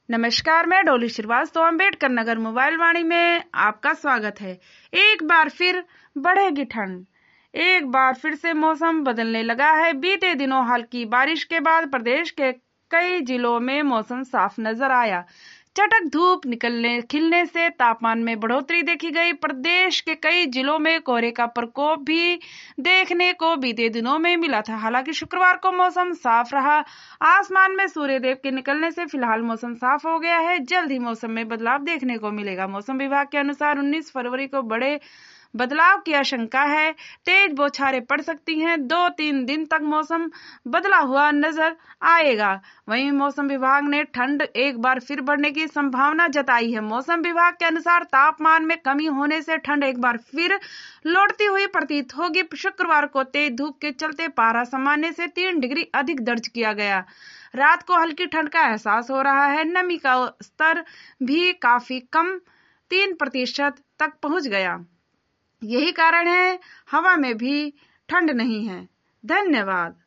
नमस्कार, मैं डोली श्रीवास्तव अम्बेडकर नगर मोबाइल वाणी में आपका स्वागत है। एक बार फिर बढ़ेगी ठंड। एक बार फिर से मौसम बदलने लगा है। बीते दिनों हल्की बारिश के बाद प्रदेश के कई जिलों में मौसम साफ नजर आया। चटक धूप खिलने से तापमान में बढ़ोतरी देखी गई। प्रदेश के कई जिलों में कोहरे का प्रकोप भी देखने को बीते दिनों में मिला था। हालांकि शुक्रवार को मौसम साफ रहा। आसमान में सूर्यदेव के निकलने से फिलहाल मौसम साफ हो गया है। जल्द ही मौसम में बदलाव देखने को मिलेगा। मौसम विभाग के अनुसार 19 फरवरी को बड़े बदलाव की आशंका है। तेज बौछारें पड़ सकती हैं। 2-3 दिन तक मौसम बदला हुआ नजर आएगा। वहीं मौसम विभाग ने ठंड एक बार फिर बढ़ने की संभावना जताई है। मौसम विभाग के अनुसार तापमान में कमी होने से ठंड एक बार फिर लौटती हुई प्रतीत होगी। शुक्रवार को तेज धूप के चलते पारा सामान्य से 3 डिग्री अधिक दर्ज किया गया। रात को हल्की ठंड का एहसास हो रहा है। नमी का स्तर भी काफी कम 3% तक पहुंच गया। यही कारण है हवा में भी ठंड नहीं है। धन्यवाद।